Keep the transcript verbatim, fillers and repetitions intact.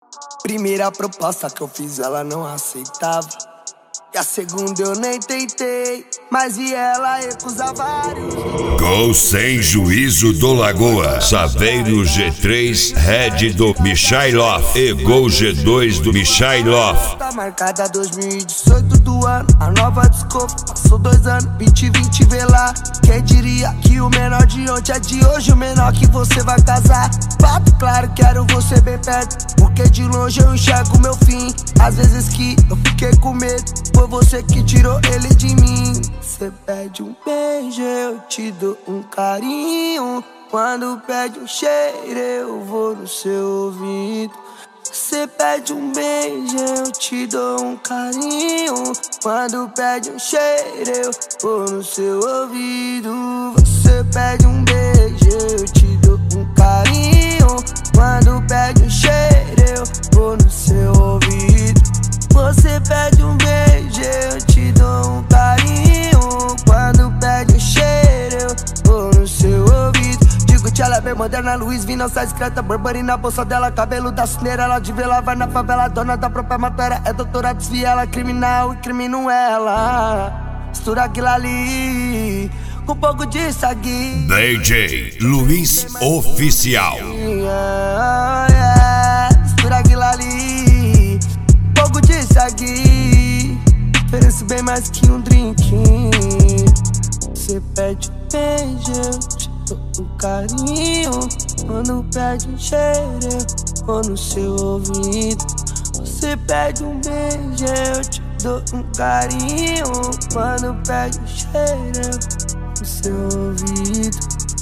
Primeira proposta que eu fiz, ela não aceitava. E a segunda eu nem tentei, mas vi ela recusar vários. Gol sem juízo do Lagoa, Saveiro G três, Red do Michailov e Gol G dois do Michailov. Tá marcada dois mil e dezoito do ano, a nova desculpa, passou dois anos, vinte e vinte vê lá. Quem diria que o menor de ontem é de hoje, o menor que você vai casar. Papo claro, quero você bem perto, porque de longe eu enxergo meu fim. Às vezes que eu fiquei com medo, foi você que tirou ele de mim. Você pede um beijo, eu te dou um carinho. Quando pede um cheiro, eu vou no seu ouvido. Você pede um beijo, eu te dou um carinho. Quando pede um cheiro, eu vou no seu ouvido. Você pede um beijo, eu te dou um carinho. Quando pede um cheiro, eu vou no seu ouvido. Você pede um beijo, eu te dou um carinho. Quando pede um cheiro, eu vou no seu ouvido. Digo que ela é bem moderna, Luiz V, não sai discreta. Burberry na bolsa dela, cabelo da cineira. Ela de vela, vai na favela, dona da própria matéria. É doutora, desvia ela, criminal, incrimino ela. Mistura aquilo ali com um pouco de sangue. D J Luiz Oficial. Yeah, yeah. Mistura aquilo ali, pouco de sangue. Ofereço bem mais que um drink. Você pede um beijo, eu te dou um carinho. Quando pede um cheiro, eu vou no seu ouvido. Você pede um beijo, eu te dou um carinho. Quando pede um cheiro, eu vou no seu ouvido.